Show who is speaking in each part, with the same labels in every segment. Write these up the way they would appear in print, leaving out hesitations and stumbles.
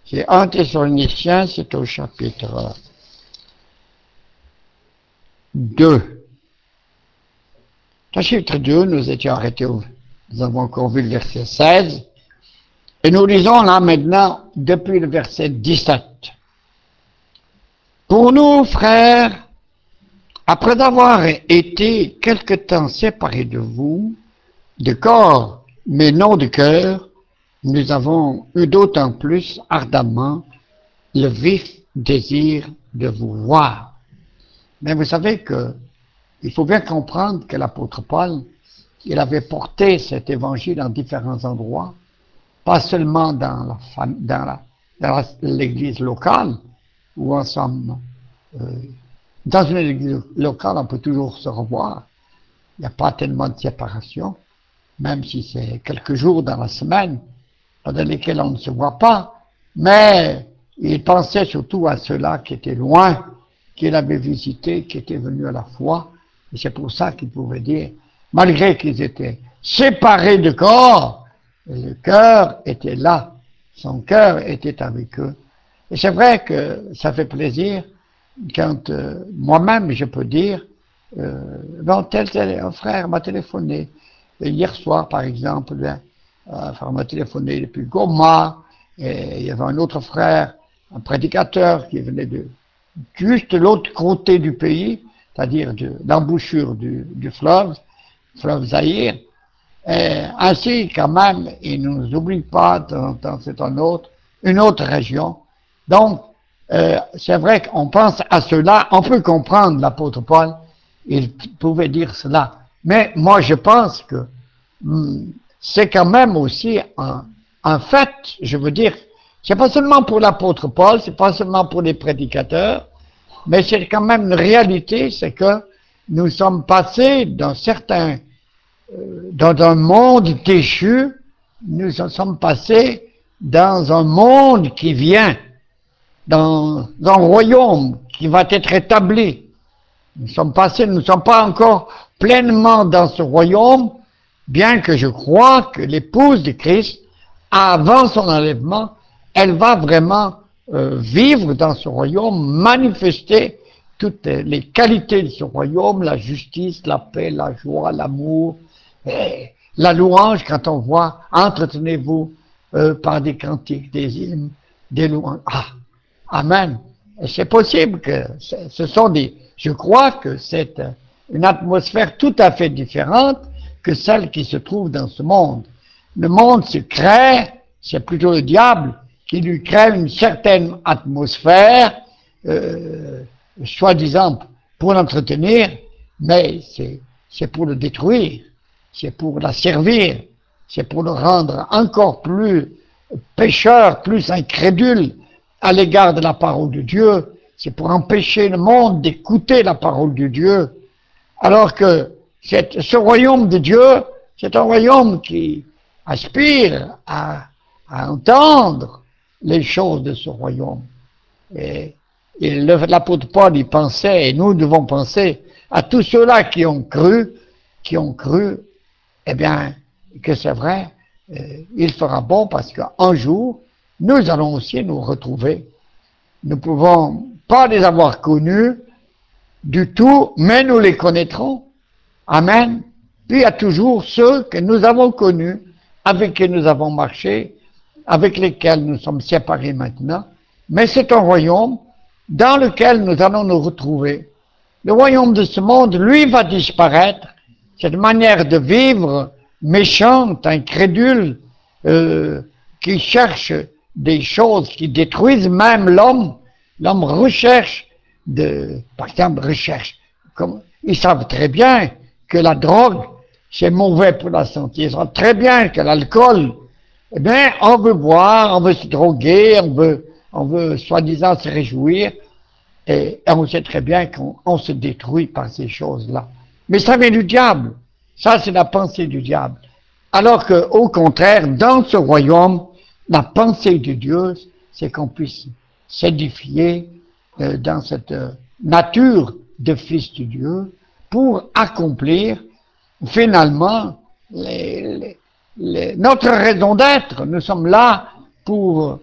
Speaker 1: C'est 1 Thessaloniciens, c'est au chapitre 2. Au chapitre 2, nous étions arrêtés, nous avons encore vu le verset 16. Et nous lisons là maintenant depuis le verset 17. Pour nous, frères, après avoir été quelque temps séparés de vous, de corps, mais non de cœur, nous avons eu d'autant plus ardemment le vif désir de vous voir. Mais vous savez que il faut bien comprendre que l'apôtre Paul, il avait porté cet évangile dans différents endroits, pas seulement dans l'église locale, où on sommes, dans une église locale, on peut toujours se revoir. Il n'y a pas tellement de séparation, même si c'est quelques jours dans la semaine, pendant lesquels on ne se voit pas. Mais il pensait surtout à ceux-là qui étaient loin, qu'il avait visités, qui étaient venus à la foi. Et c'est pour ça qu'il pouvait dire, malgré qu'ils étaient séparés de corps, le cœur était là, son cœur était avec eux. Et c'est vrai que ça fait plaisir quand moi-même je peux dire, un frère m'a téléphoné hier soir par exemple, un frère m'a téléphoné depuis Goma, et il y avait un autre frère, un prédicateur qui venait de juste de l'autre côté du pays, c'est-à-dire de l'embouchure du fleuve Zaïre. Et ainsi, quand même, il ne nous oublie pas, de temps en temps, c'est une autre région. Donc, c'est vrai qu'on pense à cela, on peut comprendre l'apôtre Paul, il pouvait dire cela. Mais moi, je pense que c'est quand même aussi un fait, je veux dire, c'est pas seulement pour l'apôtre Paul, c'est pas seulement pour les prédicateurs, mais c'est quand même une réalité, c'est que nous sommes passés dans un monde déchu, nous en sommes passés dans un monde qui vient, dans un royaume qui va être établi. Nous sommes passés, nous ne sommes pas encore pleinement dans ce royaume, bien que je crois que l'épouse de Christ, avant son enlèvement, elle va vraiment vivre dans ce royaume, manifester toutes les qualités de ce royaume, la justice, la paix, la joie, l'amour, la louange, quand on voit entretenez-vous par des cantiques, des hymnes, des louanges. Ah, amen. Et c'est possible que ce sont je crois que c'est une atmosphère tout à fait différente que celle qui se trouve dans ce monde. Le monde se crée, c'est plutôt le diable qui lui crée une certaine atmosphère, soi-disant pour l'entretenir, mais c'est pour le détruire, c'est pour la servir, c'est pour le rendre encore plus pécheur, plus incrédule à l'égard de la parole de Dieu, c'est pour empêcher le monde d'écouter la parole de Dieu, alors que ce royaume de Dieu, c'est un royaume qui aspire à entendre les choses de ce royaume. Et l'apôtre Paul y pensait, et nous devons penser à tous ceux-là qui ont cru, eh bien, que c'est vrai, il fera bon parce qu'un jour, nous allons aussi nous retrouver. Nous ne pouvons pas les avoir connus du tout, mais nous les connaîtrons. Amen. Puis il y a toujours ceux que nous avons connus, avec qui nous avons marché, avec lesquels nous sommes séparés maintenant. Mais c'est un royaume dans lequel nous allons nous retrouver. Le royaume de ce monde, lui, va disparaître. Cette manière de vivre méchante, incrédule, qui cherche des choses qui détruisent même l'homme. L'homme recherche, par exemple, ils savent très bien que la drogue, c'est mauvais pour la santé. Ils savent très bien que l'alcool, eh bien, on veut boire, on veut se droguer, on veut soi-disant se réjouir, et on sait très bien qu'on se détruit par ces choses-là. Mais ça vient du diable. Ça, c'est la pensée du diable. Alors qu'au contraire, dans ce royaume, la pensée de Dieu, c'est qu'on puisse s'édifier dans cette nature de fils de Dieu pour accomplir finalement notre raison d'être. Nous sommes là pour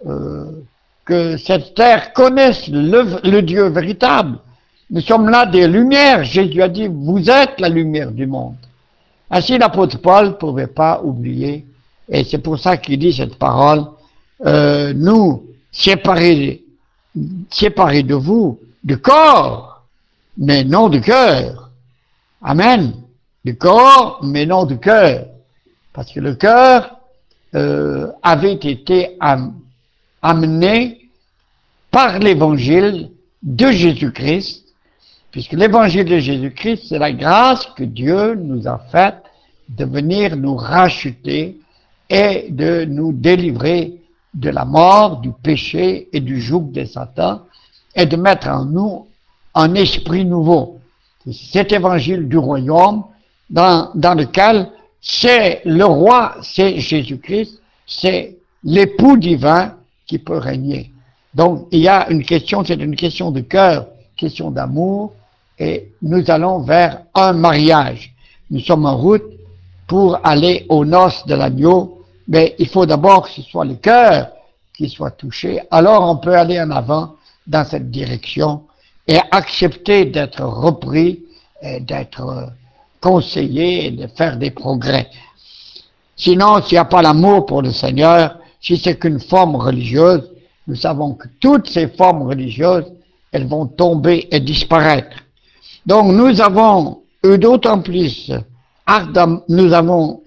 Speaker 1: que cette terre connaisse le Dieu véritable. Nous sommes là des lumières. Jésus a dit, vous êtes la lumière du monde. Ainsi, l'apôtre Paul ne pouvait pas oublier, et c'est pour ça qu'il dit cette parole, nous, séparés de vous, du corps, mais non du cœur. Amen. Du corps, mais non du cœur. Parce que le cœur avait été amené par l'évangile de Jésus-Christ, puisque l'évangile de Jésus-Christ, c'est la grâce que Dieu nous a faite de venir nous racheter et de nous délivrer de la mort, du péché et du joug de Satan, et de mettre en nous un esprit nouveau. Cet évangile du royaume dans lequel c'est le roi, c'est Jésus-Christ, c'est l'époux divin qui peut régner. Donc il y a une question, c'est une question de cœur, question d'amour, et nous allons vers un mariage. Nous sommes en route pour aller aux noces de l'agneau, mais il faut d'abord que ce soit le cœur qui soit touché, alors on peut aller en avant dans cette direction et accepter d'être repris, d'être conseillé et de faire des progrès. Sinon, s'il n'y a pas l'amour pour le Seigneur, si c'est qu'une forme religieuse, nous savons que toutes ces formes religieuses, elles vont tomber et disparaître. Donc nous avons eu d'autant plus ardemment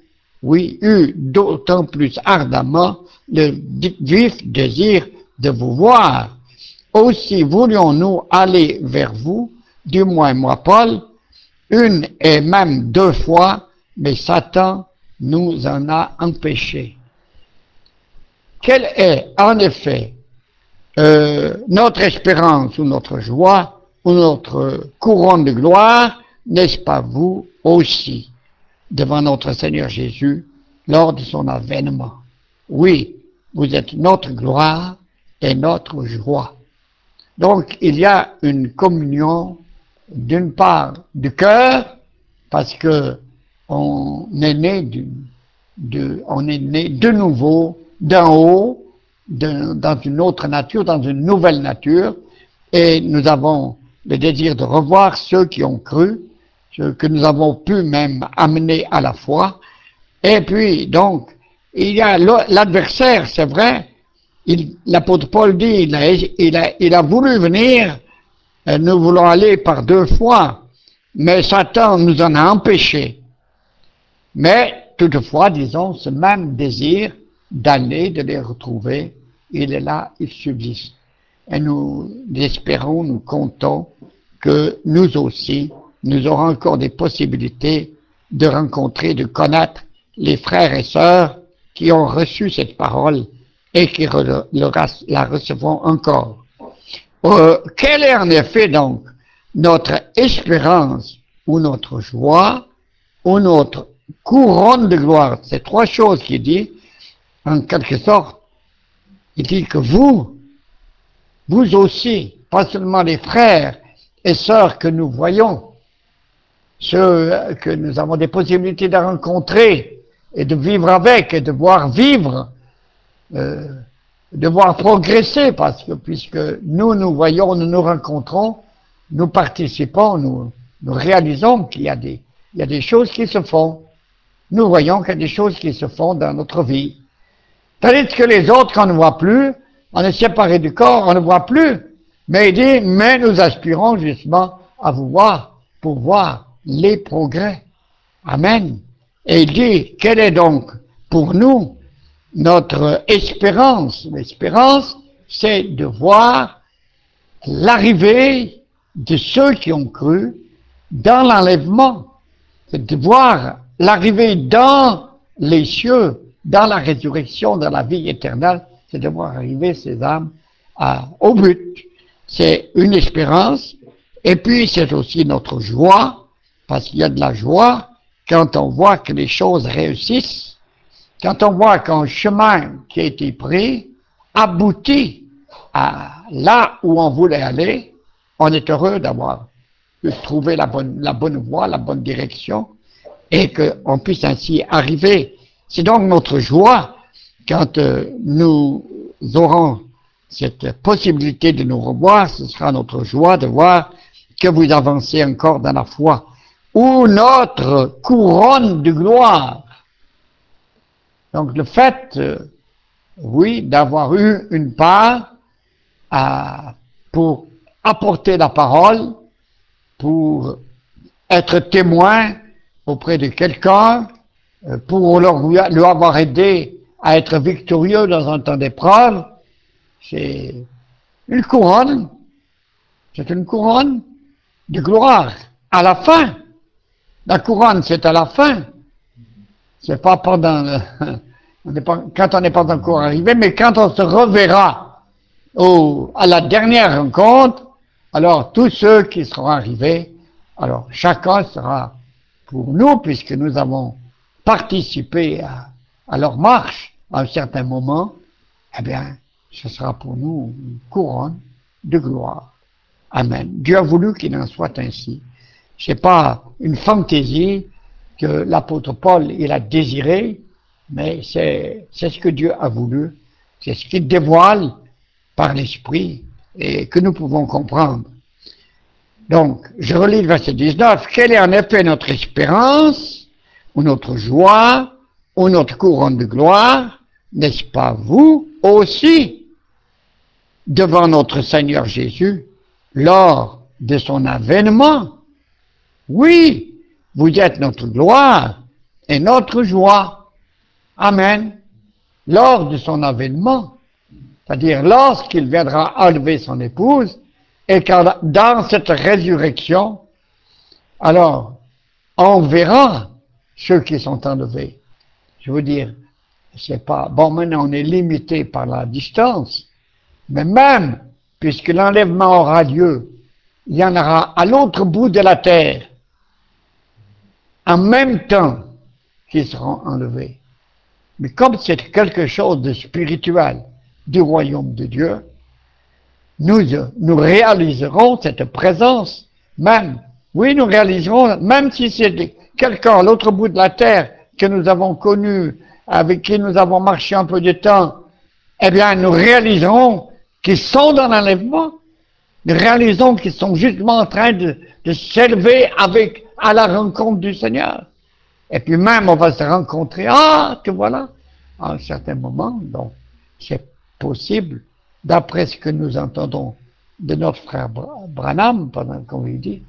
Speaker 1: le vif désir de vous voir. Aussi voulions-nous aller vers vous, du moins moi Paul, une et même deux fois, mais Satan nous en a empêchés. Quelle est en effet notre espérance ou notre joie ou notre couronne de gloire, n'est-ce pas vous aussi, devant notre Seigneur Jésus, lors de son avènement? Oui, vous êtes notre gloire et notre joie. Donc, il y a une communion, d'une part, du cœur, parce que on est né de nouveau, d'en haut, dans une autre nature, dans une nouvelle nature, et nous avons le désir de revoir ceux qui ont cru, ceux que nous avons pu même amener à la foi. Et puis, donc, il y a l'adversaire, c'est vrai, l'apôtre Paul dit, il a voulu venir, nous voulons aller par deux fois, mais Satan nous en a empêchés. Mais, toutefois, disons, ce même désir d'aller, de les retrouver, il est là, il subsiste. Et nous espérons, nous comptons que nous aussi, nous aurons encore des possibilités de rencontrer, de connaître les frères et sœurs qui ont reçu cette parole et qui la recevront encore. Quelle est en effet donc notre espérance ou notre joie ou notre couronne de gloire? C'est trois choses qu'il dit, en quelque sorte. Il dit que vous aussi, pas seulement les frères et sœurs que nous voyons, ceux que nous avons des possibilités de rencontrer et de vivre avec et de voir vivre, de voir progresser, parce que puisque nous voyons, nous nous rencontrons, nous participons, nous réalisons qu'il y a des choses qui se font. Nous voyons qu'il y a des choses qui se font dans notre vie. Tandis que les autres, qu'on ne voit plus, on est séparés du corps, on ne voit plus. Mais il dit, mais nous aspirons justement à vous voir pour voir les progrès. Amen. Et il dit, quelle est donc pour nous notre espérance? L'espérance, c'est de voir l'arrivée de ceux qui ont cru dans l'enlèvement. C'est de voir l'arrivée dans les cieux, dans la résurrection, dans la vie éternelle, c'est de voir arriver ces âmes au but. C'est une espérance, et puis c'est aussi notre joie, parce qu'il y a de la joie quand on voit que les choses réussissent, quand on voit qu'un chemin qui a été pris aboutit à là où on voulait aller, on est heureux d'avoir trouvé la bonne voie, la bonne direction, et qu'on puisse ainsi arriver. C'est donc notre joie quand nous aurons cette possibilité de nous revoir, ce sera notre joie de voir que vous avancez encore dans la foi, ou notre couronne de gloire. Donc le fait, oui, d'avoir eu une part pour apporter la parole, pour être témoin auprès de quelqu'un, pour lui avoir aidé à être victorieux dans un temps d'épreuve, c'est une couronne, c'est une couronne de gloire. À la fin, la couronne c'est à la fin, c'est pas pendant, quand on n'est pas encore arrivé, mais quand on se reverra à la dernière rencontre, alors tous ceux qui seront arrivés, alors chacun sera pour nous, puisque nous avons participé à leur marche à un certain moment, eh bien, ce sera pour nous une couronne de gloire. Amen. Dieu a voulu qu'il en soit ainsi. Ce n'est pas une fantaisie que l'apôtre Paul il a désiré, mais c'est ce que Dieu a voulu. C'est ce qu'il dévoile par l'Esprit et que nous pouvons comprendre. Donc, je relis le verset 19. Quelle est en effet notre espérance, ou notre joie, ou notre couronne de gloire? N'est-ce pas vous aussi, devant notre Seigneur Jésus, lors de son avènement? Oui, vous êtes notre gloire et notre joie. Amen. Lors de son avènement, c'est-à-dire lorsqu'il viendra enlever son épouse, et car dans cette résurrection, alors, on verra ceux qui sont enlevés. Je veux dire, c'est pas, bon, maintenant on est limité par la distance, mais même, puisque l'enlèvement aura lieu, il y en aura à l'autre bout de la terre, en même temps qu'ils seront enlevés. Mais comme c'est quelque chose de spirituel du royaume de Dieu, nous réaliserons cette présence même. Oui, nous réaliserons, même si c'est quelqu'un à l'autre bout de la terre que nous avons connu, avec qui nous avons marché un peu de temps, eh bien, nous réaliserons qu'ils sont dans l'enlèvement. Nous réalisons qu'ils sont justement en train de s'élever à la rencontre du Seigneur. Et puis même, on va se rencontrer, que voilà, à un certain moment. Donc, c'est possible, d'après ce que nous entendons de notre frère Branham, pendant qu'on lui dit,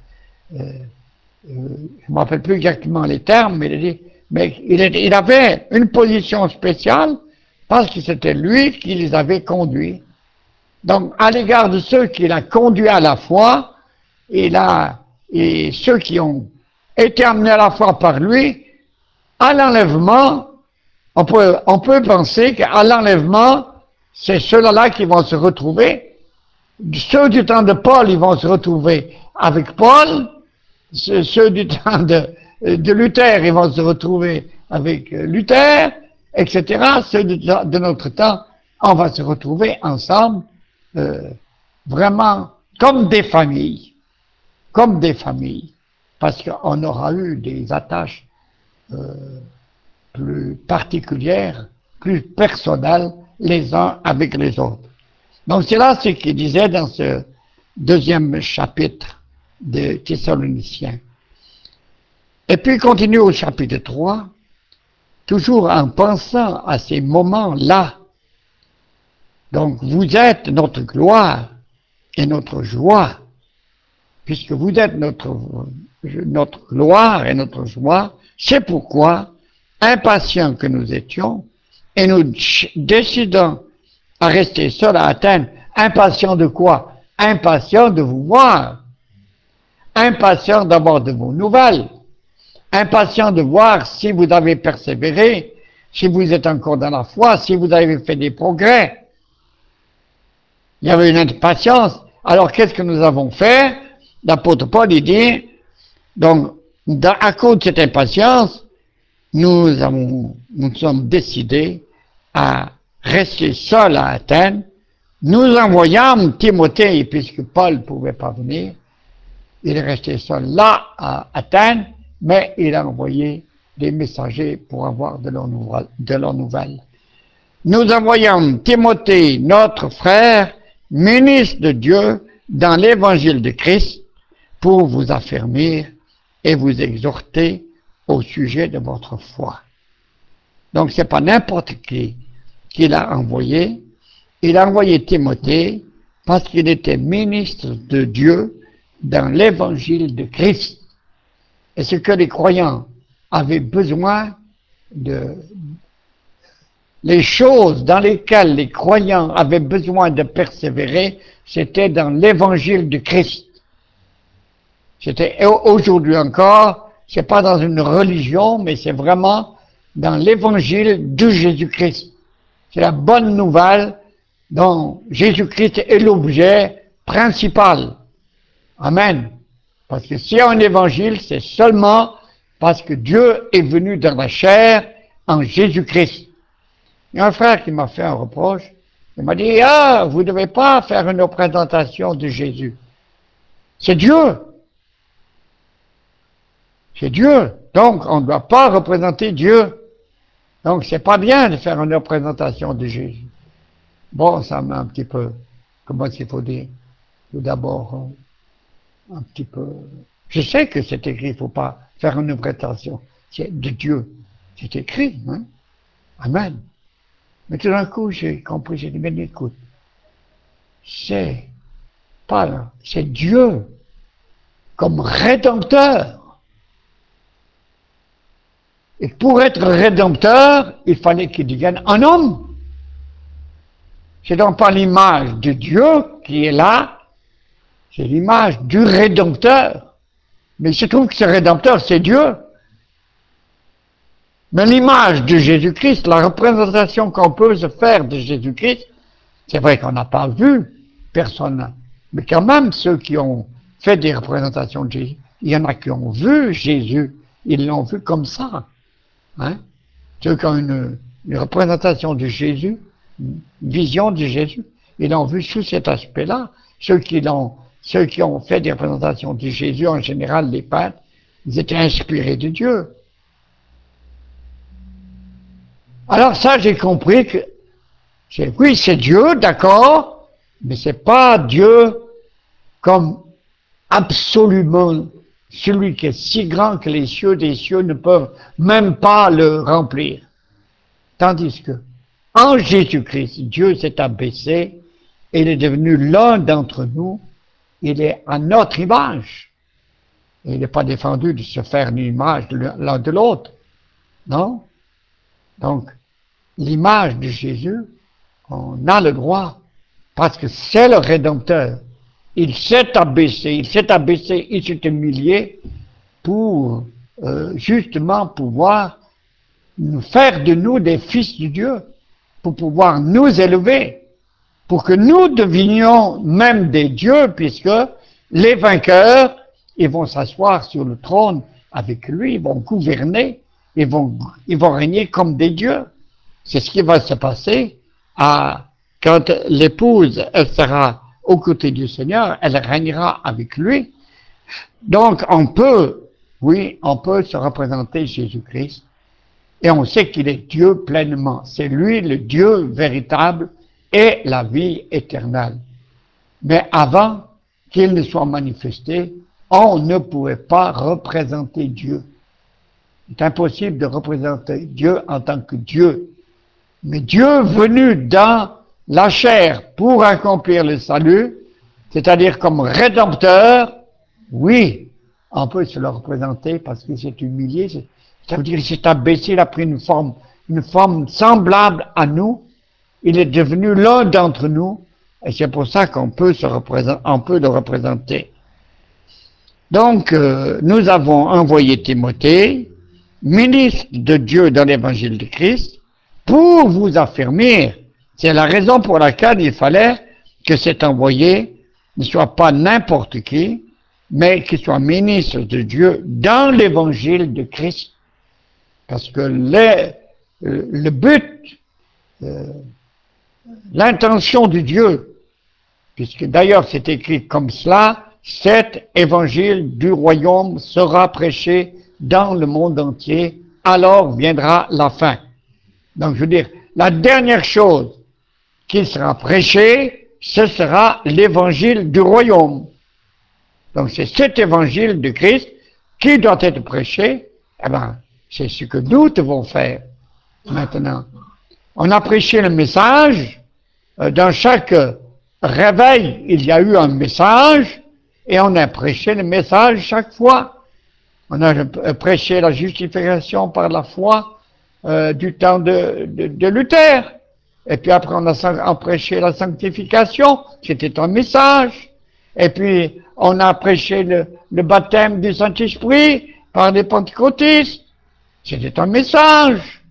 Speaker 1: je ne me rappelle plus exactement les termes, mais il a dit, mais il avait une position spéciale parce que c'était lui qui les avait conduits. Donc, à l'égard de ceux qu'il a conduits à la foi, et ceux qui ont été amenés à la foi par lui, à l'enlèvement, on peut penser qu'à l'enlèvement, c'est ceux-là qui vont se retrouver. Ceux du temps de Paul, ils vont se retrouver avec Paul. Ceux du temps de Luther, ils vont se retrouver avec Luther, etc. Ceux de notre temps, on va se retrouver ensemble, vraiment comme des familles, parce qu'on aura eu des attaches plus particulières, plus personnelles les uns avec les autres. Donc c'est là ce qu'il disait dans ce deuxième chapitre de Thessaloniciens. Et puis il continue au chapitre 3, toujours en pensant à ces moments-là. Donc vous êtes notre gloire et notre joie, puisque vous êtes notre gloire et notre joie. C'est pourquoi, impatients que nous étions, et nous décidons à rester seuls à Athènes. Impatients de quoi? Impatients de vous voir. Impatients d'abord de vos nouvelles. Impatients de voir si vous avez persévéré, si vous êtes encore dans la foi, si vous avez fait des progrès. Il y avait une impatience. Alors qu'est-ce que nous avons fait? L'apôtre Paul il dit, donc à cause de cette impatience, nous sommes décidés à rester seuls à Athènes. Nous envoyâmes Timothée, puisque Paul ne pouvait pas venir. Il est resté seul là à Athènes, mais il a envoyé des messagers pour avoir de leurs nouvelles. nous envoyons Timothée, notre frère, ministre de Dieu dans l'évangile de Christ, pour vous affermir et vous exhorter au sujet de votre foi. Donc, ce n'est pas n'importe qui qu'il a envoyé. Il a envoyé Timothée parce qu'il était ministre de Dieu dans l'évangile de Christ. Et ce que les croyants avaient besoin les choses dans lesquelles les croyants avaient besoin de persévérer, c'était dans l'évangile de Christ. C'était aujourd'hui encore, c'est pas dans une religion, mais c'est vraiment dans l'évangile de Jésus-Christ. C'est la bonne nouvelle dont Jésus-Christ est l'objet principal. Amen. Parce que s'il y a un évangile, c'est seulement parce que Dieu est venu dans la chair en Jésus-Christ. Il y a un frère qui m'a fait un reproche. Il m'a dit, ah, vous ne devez pas faire une représentation de Jésus. C'est Dieu. C'est Dieu. Donc, on ne doit pas représenter Dieu. Donc, c'est pas bien de faire une représentation de Jésus. Bon, ça m'a un petit peu, comment il faut dire, tout d'abord, un petit peu, je sais que c'est écrit, il ne faut pas faire une représentation de Dieu. C'est écrit, hein? Amen. Mais tout d'un coup, j'ai compris, j'ai dit, mais écoute, c'est Dieu comme rédempteur. Et pour être rédempteur, il fallait qu'il devienne un homme. C'est donc pas l'image de Dieu qui est là, c'est l'image du rédempteur. Mais il se trouve que ce rédempteur, c'est Dieu. Mais l'image de Jésus-Christ, la représentation qu'on peut se faire de Jésus-Christ, c'est vrai qu'on n'a pas vu personne. Mais quand même, ceux qui ont fait des représentations de Jésus, il y en a qui ont vu Jésus. Ils l'ont vu comme ça. Hein? Ceux qui ont une représentation de Jésus, une vision de Jésus, ils l'ont vu sous cet aspect-là. Ceux qui ont fait des représentations de Jésus, en général, les peintres, ils étaient inspirés de Dieu. Alors ça, j'ai compris que, oui, c'est Dieu, d'accord, mais c'est pas Dieu comme absolument celui qui est si grand que les cieux des cieux ne peuvent même pas le remplir. Tandis que, en Jésus-Christ, Dieu s'est abaissé, et il est devenu l'un d'entre nous, il est à notre image. Et il n'est pas défendu de se faire une image l'un de l'autre. Non? Donc, l'image de Jésus, on a le droit, parce que c'est le Rédempteur. Il s'est abaissé, il s'est humilié pour justement pouvoir faire de nous des fils de Dieu, pour pouvoir nous élever, pour que nous devenions même des dieux, puisque les vainqueurs, ils vont s'asseoir sur le trône avec lui, ils vont gouverner, ils vont régner comme des dieux. C'est ce qui va se passer quand l'épouse, elle sera aux côtés du Seigneur, elle régnera avec lui. Donc on peut se représenter Jésus-Christ, et on sait qu'il est Dieu pleinement. C'est lui le Dieu véritable et la vie éternelle. Mais avant qu'il ne soit manifesté, on ne pouvait pas représenter Dieu. C'est impossible de représenter Dieu en tant que Dieu. Mais Dieu venu dans la chair pour accomplir le salut, c'est-à-dire comme rédempteur, oui, on peut se le représenter parce qu'il s'est humilié, ça veut dire qu'il s'est abaissé, il a pris une forme semblable à nous, il est devenu l'un d'entre nous, et c'est pour ça qu'on peut le représenter. Donc, nous avons envoyé Timothée, ministre de Dieu dans l'évangile de Christ, pour vous affermir. C'est la raison pour laquelle il fallait que cet envoyé ne soit pas n'importe qui, mais qu'il soit ministre de Dieu dans l'évangile de Christ. Parce que le but, l'intention de Dieu, puisque d'ailleurs c'est écrit comme cela, cet évangile du royaume sera prêché dans le monde entier, alors viendra la fin. Donc je veux dire, la dernière chose qui sera prêchée, ce sera l'évangile du royaume. Donc c'est cet évangile de Christ qui doit être prêché. Eh bien, c'est ce que nous devons faire maintenant. On a prêché le message. Dans chaque réveil, il y a eu un message et on a prêché le message chaque fois. On a prêché la justification par la foi du temps de Luther. Et puis après, on a prêché la sanctification, c'était un message. Et puis, on a prêché le baptême du Saint-Esprit par les pentecôtistes. C'était un message.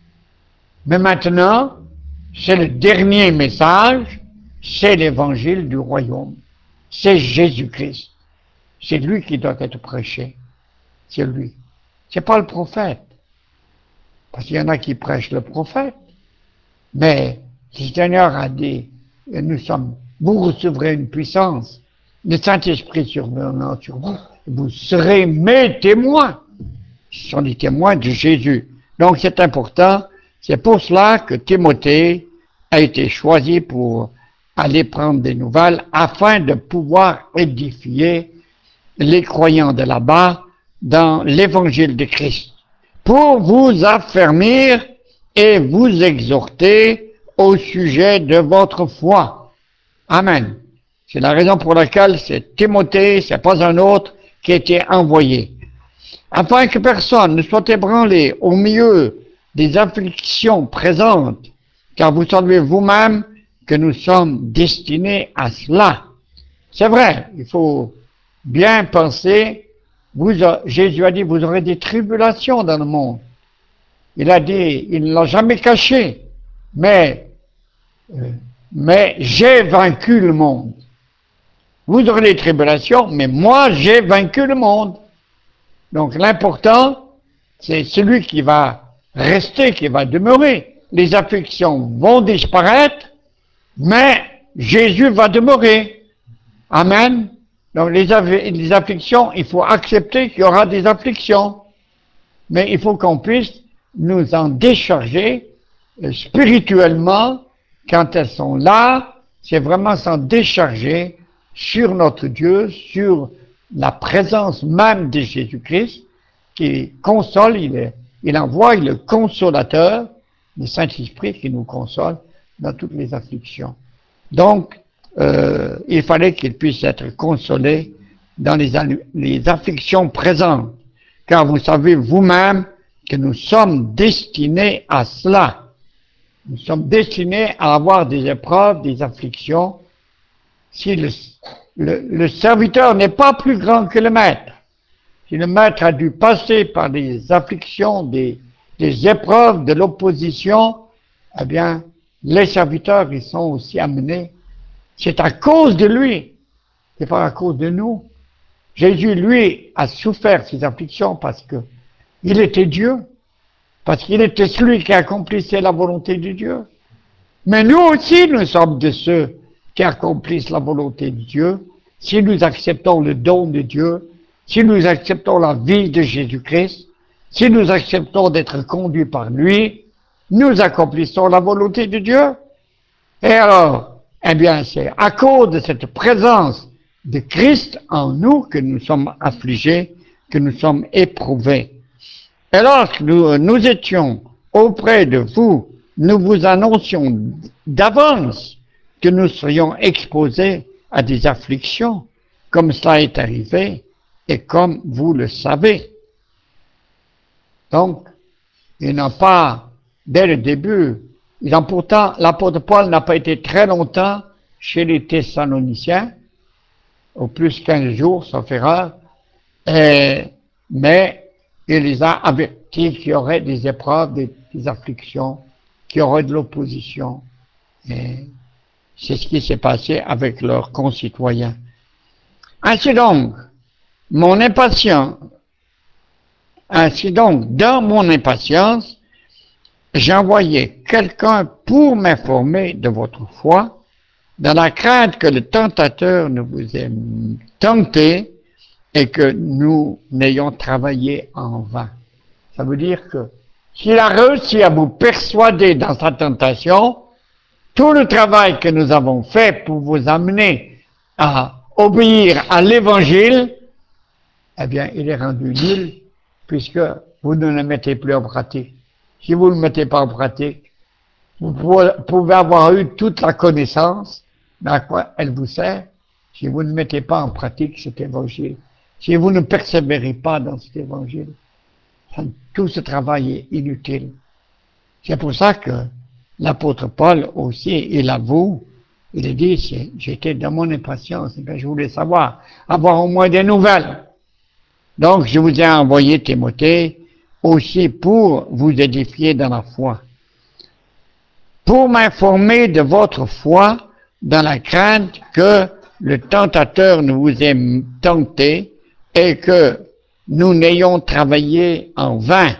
Speaker 1: Mais maintenant, c'est le dernier message, c'est l'évangile du royaume. C'est Jésus-Christ. C'est lui qui doit être prêché. C'est lui. C'est pas le prophète. Parce qu'il y en a qui prêchent le prophète. Mais le Seigneur a dit, vous recevrez une puissance, le Saint-Esprit survenant sur vous, vous serez mes témoins. Ce sont les témoins de Jésus. Donc c'est important, c'est pour cela que Timothée a été choisi pour aller prendre des nouvelles afin de pouvoir édifier les croyants de là-bas dans l'évangile de Christ, pour vous affermir et vous exhorter au sujet de votre foi. Amen. C'est la raison pour laquelle c'est Timothée, c'est pas un autre, qui a été envoyé. Afin que personne ne soit ébranlé au milieu des afflictions présentes, car vous savez vous-même que nous sommes destinés à cela. C'est vrai, il faut bien penser, Jésus a dit, vous aurez des tribulations dans le monde. Il a dit, il ne l'a jamais caché, mais j'ai vaincu le monde. Vous aurez des tribulations, mais moi j'ai vaincu le monde. Donc l'important, c'est celui qui va rester, qui va demeurer. Les afflictions vont disparaître, mais Jésus va demeurer. Amen. Donc les afflictions, il faut accepter qu'il y aura des afflictions. Mais il faut qu'on puisse nous en décharger spirituellement quand elles sont là. C'est vraiment s'en décharger sur notre Dieu, sur la présence même de Jésus-Christ qui console, il envoie le consolateur, le Saint-Esprit qui nous console dans toutes les afflictions. Donc, il fallait qu'il puisse être consolé dans les afflictions présentes, car vous savez vous-même que nous sommes destinés à cela. Nous sommes destinés à avoir des épreuves, des afflictions. Si le serviteur n'est pas plus grand que le maître, si le maître a dû passer par des afflictions, des épreuves, de l'opposition, eh bien, les serviteurs, ils sont aussi amenés. C'est à cause de lui, c'est pas à cause de nous. Jésus, lui, a souffert ces afflictions parce que il était Dieu, parce qu'il était celui qui accomplissait la volonté de Dieu. Mais nous aussi, nous sommes de ceux qui accomplissent la volonté de Dieu, si nous acceptons le don de Dieu, si nous acceptons la vie de Jésus-Christ, si nous acceptons d'être conduits par lui, nous accomplissons la volonté de Dieu. Et alors, eh bien, c'est à cause de cette présence de Christ en nous que nous sommes affligés, que nous sommes éprouvés. Et lorsque nous étions auprès de vous, nous vous annoncions d'avance que nous serions exposés à des afflictions, comme cela est arrivé et comme vous le savez. Donc, il n'a pas, dès le début, pourtant, l'apôtre Paul n'a pas été très longtemps chez les Thessaloniciens, au plus 15 jours, ça fera, mais il les a avertis qu'il y aurait des épreuves, des afflictions, qu'il y aurait de l'opposition. Et c'est ce qui s'est passé avec leurs concitoyens. Ainsi donc, dans mon impatience, j'envoyais quelqu'un pour m'informer de votre foi, dans la crainte que le tentateur ne vous ait tenté et que nous n'ayons travaillé en vain. Ça veut dire que s'il a réussi à vous persuader dans sa tentation, tout le travail que nous avons fait pour vous amener à obéir à l'Évangile, eh bien, il est rendu nul, puisque vous ne le mettez plus en pratique. Si vous ne le mettez pas en pratique, vous pouvez avoir eu toute la connaissance, mais à quoi elle vous sert si vous ne mettez pas en pratique cet évangile, si vous ne persévérez pas dans cet évangile. Tout ce travail est inutile. C'est pour ça que l'apôtre Paul aussi, il avoue, il dit, j'étais dans mon impatience, je voulais savoir, avoir au moins des nouvelles. Donc je vous ai envoyé Timothée aussi pour vous édifier dans la foi, pour m'informer de votre foi dans la crainte que le tentateur ne vous ait tenté et que nous n'ayons travaillé en vain.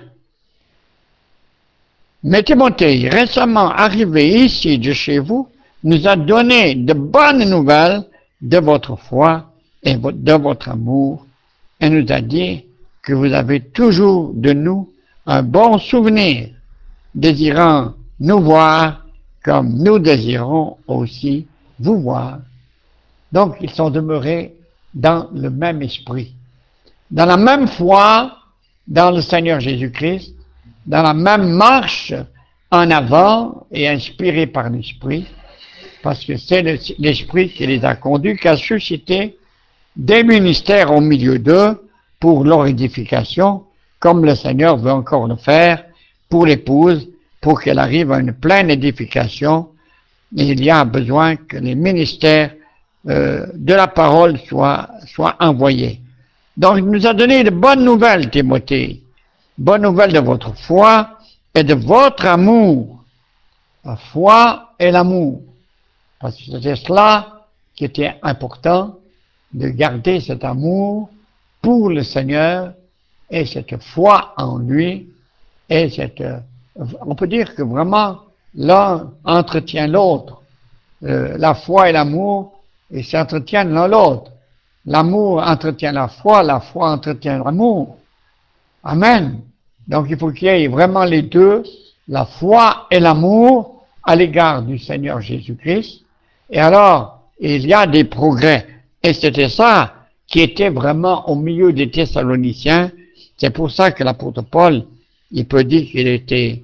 Speaker 1: Mais Timothée, récemment arrivé ici de chez vous, nous a donné de bonnes nouvelles de votre foi et de votre amour, et nous a dit que vous avez toujours de nous un bon souvenir, désirant nous voir comme nous désirons aussi vous voir. Donc, ils sont demeurés dans le même esprit, dans la même foi dans le Seigneur Jésus-Christ, dans la même marche en avant et inspirés par l'Esprit, parce que c'est l'Esprit qui les a conduits, qui a suscité des ministères au milieu d'eux pour leur édification, comme le Seigneur veut encore le faire pour l'épouse, pour qu'elle arrive à une pleine édification. Et il y a besoin que les ministères de la parole soient envoyés. Donc il nous a donné de bonnes nouvelles, Timothée, bonnes nouvelles de votre foi et de votre amour. La foi et l'amour. Parce que c'était cela qui était important, de garder cet amour pour le Seigneur et cette foi en lui et on peut dire que vraiment l'un entretient l'autre. La foi et l'amour, ils s'entretiennent l'un l'autre. L'amour entretient la foi entretient l'amour. Amen. Donc il faut qu'il y ait vraiment les deux, la foi et l'amour à l'égard du Seigneur Jésus-Christ. Et alors, il y a des progrès. Et c'était ça qui était vraiment au milieu des Thessaloniciens. C'est pour ça que l'apôtre Paul, il peut dire qu'il était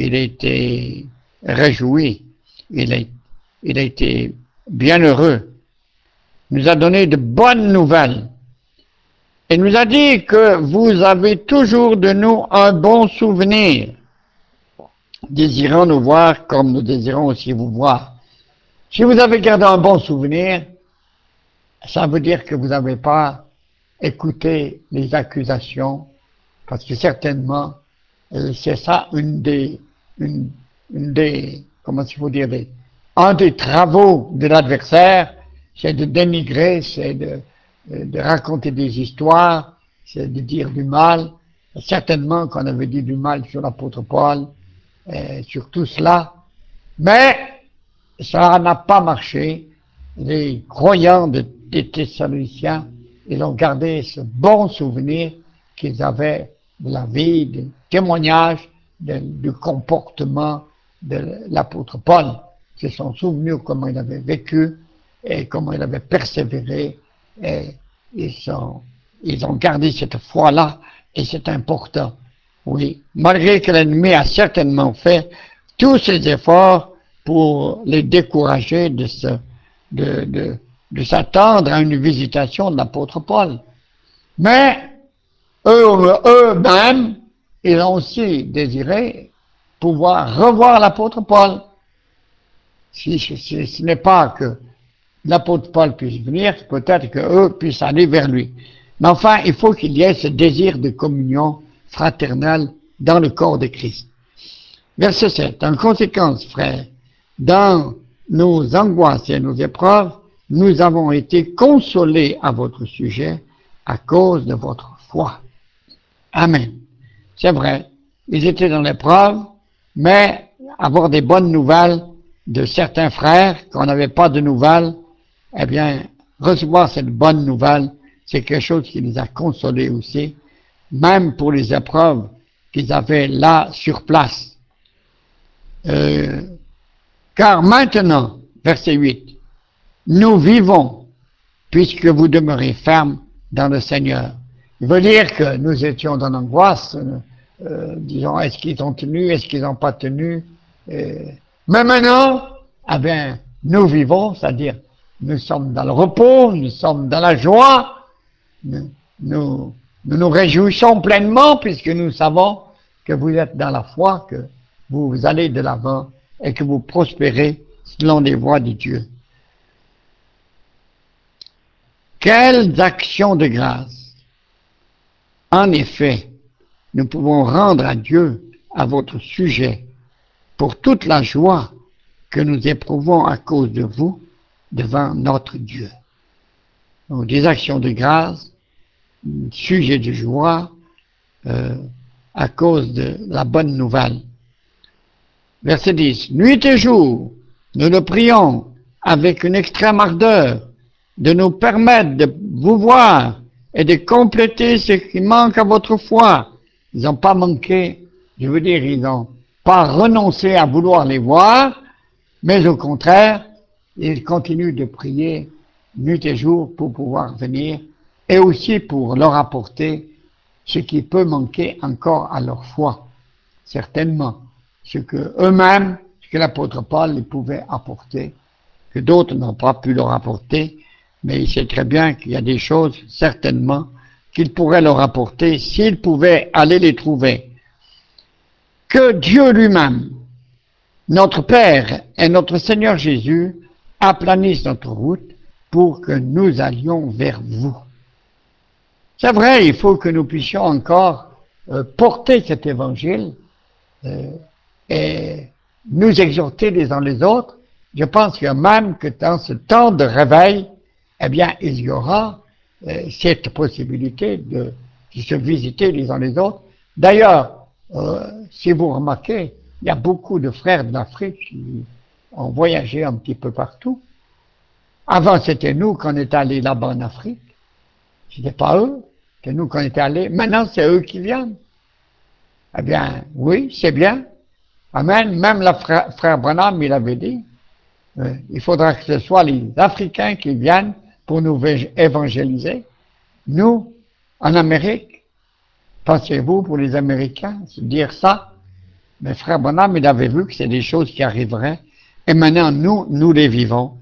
Speaker 1: réjoui. Il a été bienheureux. Il nous a donné de bonnes nouvelles. Il nous a dit que vous avez toujours de nous un bon souvenir, désirant nous voir comme nous désirons aussi vous voir. Si vous avez gardé un bon souvenir, ça veut dire que vous n'avez pas écouté les accusations, parce que certainement, c'est ça comment il faut dire, un des travaux de l'adversaire, c'est de dénigrer, c'est de raconter des histoires, c'est de dire du mal. Certainement qu'on avait dit du mal sur l'apôtre Paul, sur tout cela, mais ça n'a pas marché. Les croyants des Thessaloniciens, ils ont gardé ce bon souvenir qu'ils avaient de la vie, des témoignages, du comportement de l'apôtre Paul. Ils se sont souvenus comment il avait vécu et comment il avait persévéré. Et ils ont gardé cette foi-là et c'est important. Oui, malgré que l'ennemi a certainement fait tous ses efforts pour les décourager de s'attendre à une visitation de l'apôtre Paul. Mais eux-mêmes, ils ont aussi désiré pouvoir revoir l'apôtre Paul. Si ce n'est pas que l'apôtre Paul puisse venir, peut-être qu'eux puissent aller vers lui. Mais enfin, il faut qu'il y ait ce désir de communion fraternelle dans le corps de Christ. Verset 7. En conséquence, frères, dans nos angoisses et nos épreuves, nous avons été consolés à votre sujet à cause de votre foi. Amen. C'est vrai, ils étaient dans l'épreuve, mais avoir des bonnes nouvelles de certains frères, qu'on n'avait pas de nouvelles, eh bien, recevoir cette bonne nouvelle, c'est quelque chose qui les a consolés aussi, même pour les épreuves qu'ils avaient là sur place. Car maintenant, verset 8, nous vivons puisque vous demeurez fermes dans le Seigneur. Il veut dire que nous étions dans l'angoisse, disons, est-ce qu'ils ont tenu, est-ce qu'ils n'ont pas tenu. Mais maintenant, eh bien, nous vivons, c'est-à-dire, nous sommes dans le repos, nous sommes dans la joie, nous nous réjouissons pleinement puisque nous savons que vous êtes dans la foi, que vous allez de l'avant et que vous prospérez selon les voies de Dieu. Quelles actions de grâce! En effet, nous pouvons rendre à Dieu à votre sujet pour toute la joie que nous éprouvons à cause de vous devant notre Dieu. Donc, des actions de grâce, sujet de joie à cause de la bonne nouvelle. Verset 10. Nuit et jour, nous le prions avec une extrême ardeur de nous permettre de vous voir et de compléter ce qui manque à votre foi. Ils n'ont pas manqué, je veux dire, ils n'ont pas renoncé à vouloir les voir, mais au contraire, ils continuent de prier nuit et jour pour pouvoir venir et aussi pour leur apporter ce qui peut manquer encore à leur foi, certainement, ce que eux-mêmes, ce que l'apôtre Paul les pouvait apporter, que d'autres n'ont pas pu leur apporter, mais il sait très bien qu'il y a des choses, certainement, qu'il pourrait leur apporter s'il pouvait aller les trouver. Que Dieu lui-même, notre Père et notre Seigneur Jésus, aplanissent notre route pour que nous allions vers vous. C'est vrai, il faut que nous puissions encore porter cet évangile et nous exhorter les uns les autres. Je pense que même que dans ce temps de réveil, eh bien, il y aura cette possibilité de se visiter les uns les autres. D'ailleurs, si vous remarquez, il y a beaucoup de frères d'Afrique qui ont voyagé un petit peu partout. Avant, c'était nous qu'on est allés là-bas en Afrique. C'était pas eux. C'est nous qu'on était allés. Maintenant, c'est eux qui viennent. Eh bien, oui, c'est bien. Amen. Même le frère Branham, il avait dit, il faudra que ce soit les Africains qui viennent pour nous évangéliser. Nous, en Amérique, pensez-vous pour les Américains, dire ça? Mais frère Branham, il avait vu que c'est des choses qui arriveraient. Et maintenant, nous les vivons.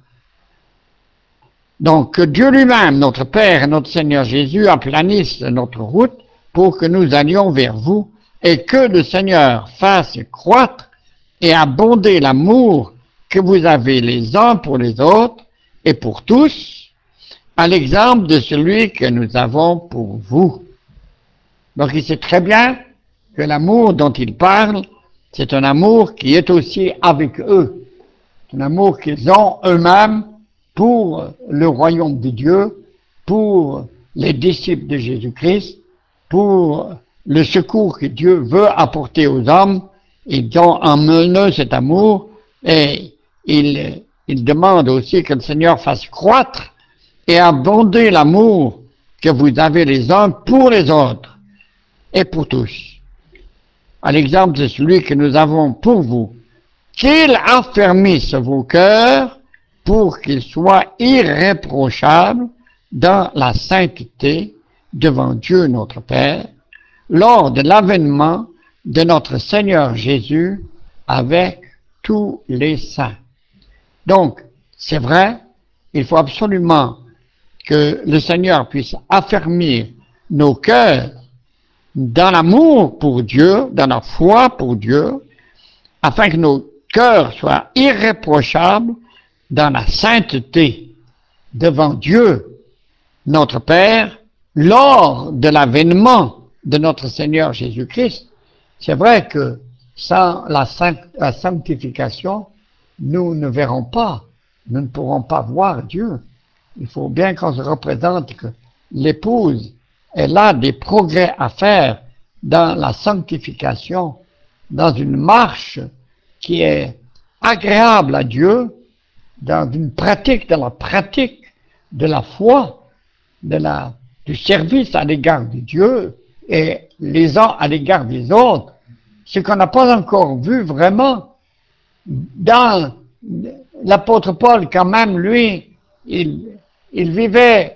Speaker 1: Donc, que Dieu lui-même, notre Père et notre Seigneur Jésus, aplanisse notre route pour que nous allions vers vous et que le Seigneur fasse croître et abonder l'amour que vous avez les uns pour les autres et pour tous, à l'exemple de celui que nous avons pour vous. Donc, il sait très bien que l'amour dont il parle, c'est un amour qui est aussi avec eux, un amour qu'ils ont eux-mêmes pour le royaume de Dieu, pour les disciples de Jésus-Christ, pour le secours que Dieu veut apporter aux hommes. Ils ont en eux cet amour et ils demandent aussi que le Seigneur fasse croître et abonder l'amour que vous avez les uns pour les autres et pour tous. À l'exemple de celui que nous avons pour vous, qu'il affermisse vos cœurs pour qu'ils soient irréprochables dans la sainteté devant Dieu notre Père, lors de l'avènement de notre Seigneur Jésus avec tous les saints. Donc, c'est vrai, il faut absolument que le Seigneur puisse affermir nos cœurs dans l'amour pour Dieu, dans la foi pour Dieu, afin que nos cœurs soient irréprochables dans la sainteté devant Dieu, notre Père, lors de l'avènement de notre Seigneur Jésus-Christ. C'est vrai que sans la sanctification, nous ne verrons pas, nous ne pourrons pas voir Dieu. Il faut bien qu'on se représente que l'épouse, elle a des progrès à faire dans la sanctification, dans une marche qui est agréable à Dieu, dans la pratique de la foi, du service à l'égard de Dieu et les uns à l'égard des autres, ce qu'on n'a pas encore vu vraiment dans l'apôtre Paul, quand même, lui, il vivait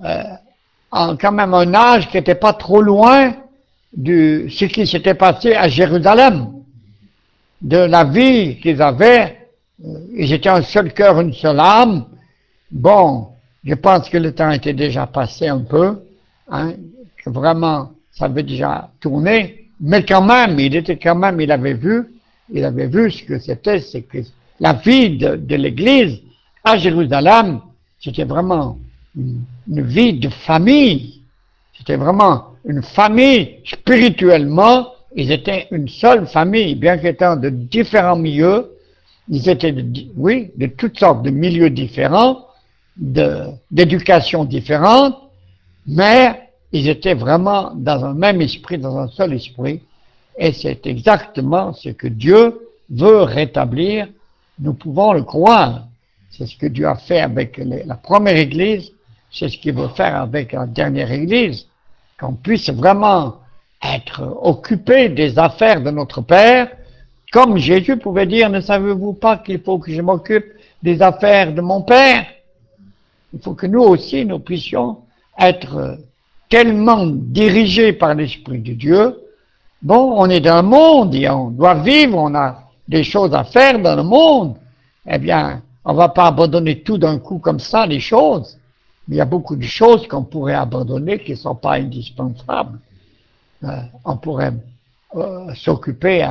Speaker 1: en quand même un âge qui n'était pas trop loin de ce qui s'était passé à Jérusalem, de la vie qu'ils avaient. Ils étaient un seul cœur, une seule âme. Bon, je pense que le temps était déjà passé un peu, hein, que vraiment ça avait déjà tourné, mais quand même, il avait vu ce que c'était, c'est que la vie de l'Église à Jérusalem, c'était vraiment une vie de famille, c'était vraiment une famille spirituellement, ils étaient une seule famille, bien qu'étant de différents milieux, ils étaient de toutes sortes de milieux différents, d'éducation différente, mais ils étaient vraiment dans un même esprit, dans un seul esprit, et c'est exactement ce que Dieu veut rétablir. Nous pouvons le croire. C'est ce que Dieu a fait avec la première Église, c'est ce qu'il veut faire avec la dernière Église, qu'on puisse vraiment être occupé des affaires de notre Père, comme Jésus pouvait dire, ne savez-vous pas qu'il faut que je m'occupe des affaires de mon Père? Il faut que nous aussi, nous puissions être tellement dirigés par l'Esprit de Dieu. Bon, on est dans le monde et on doit vivre, on a des choses à faire dans le monde. Eh bien, on ne va pas abandonner tout d'un coup comme ça, les choses. Mais il y a beaucoup de choses qu'on pourrait abandonner qui ne sont pas indispensables. On pourrait s'occuper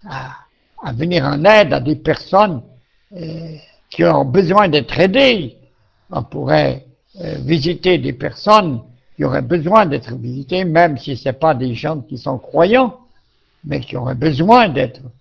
Speaker 1: à venir en aide à des personnes qui ont besoin d'être aidées. On pourrait visiter des personnes qui auraient besoin d'être visitées, même si ce n'est pas des gens qui sont croyants, mais qui auraient besoin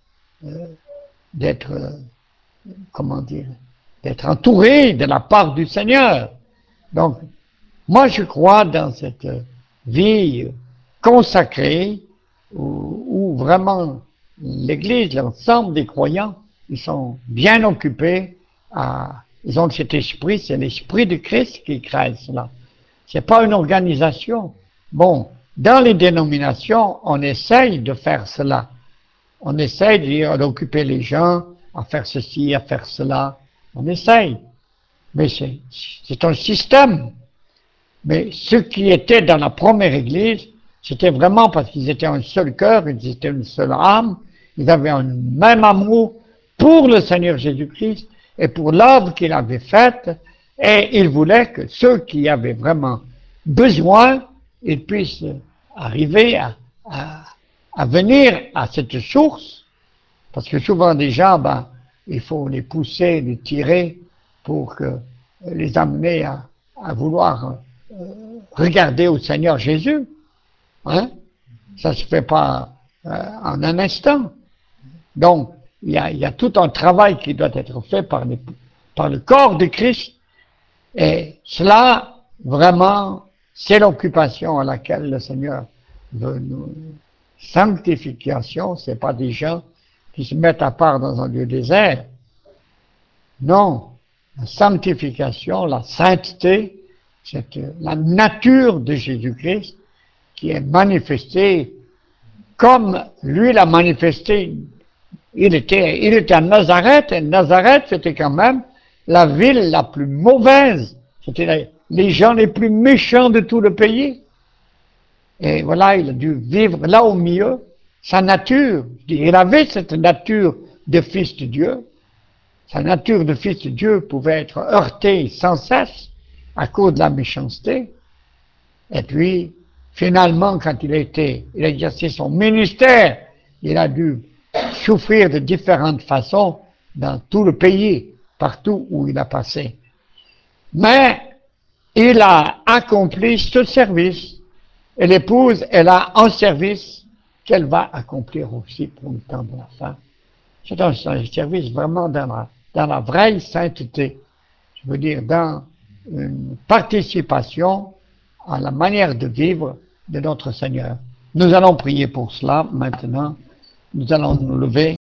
Speaker 1: comment dire, d'être entourés de la part du Seigneur. Donc, moi je crois dans cette vie consacrée où vraiment l'Église, l'ensemble des croyants, ils sont bien occupés ils ont cet esprit, c'est l'esprit de Christ qui crée cela. C'est pas une organisation. Bon, dans les dénominations, on essaye de faire cela. On essaye d'occuper les gens, à faire ceci, à faire cela. On essaye. Mais c'est un système. Mais ceux qui étaient dans la première Église, c'était vraiment parce qu'ils étaient un seul cœur, ils étaient une seule âme, ils avaient un même amour pour le Seigneur Jésus-Christ et pour l'œuvre qu'il avait faite, et ils voulaient que ceux qui avaient vraiment besoin, ils puissent arriver à venir à cette source, parce que souvent des gens, il faut les pousser, les tirer pour les amener à vouloir regarder au Seigneur Jésus. Hein? Ça ne se fait pas en un instant. Donc, il y a tout un travail qui doit être fait par le corps de Christ. Et cela, vraiment, c'est l'occupation à laquelle le Seigneur veut nous. Sanctification, ce n'est pas des gens qui se mettent à part dans un lieu désert. Non, la sanctification, la sainteté, c'est la nature de Jésus-Christ qui est manifestée comme lui l'a manifesté. Il était à Nazareth, et Nazareth, c'était quand même la ville la plus mauvaise. C'était les gens les plus méchants de tout le pays. Et voilà, il a dû vivre là au milieu, sa nature. Il avait cette nature de fils de Dieu. Sa nature de fils de Dieu pouvait être heurtée sans cesse à cause de la méchanceté. Et puis, finalement, quand il a exercé son ministère, il a dû souffrir de différentes façons dans tout le pays, partout où il a passé. Mais il a accompli ce service. Et l'épouse, elle a un service qu'elle va accomplir aussi pour le temps de la fin. C'est un service vraiment dans la vraie sainteté. Je veux dire, dans une participation à la manière de vivre de notre Seigneur. Nous allons prier pour cela maintenant. Nous allons nous lever.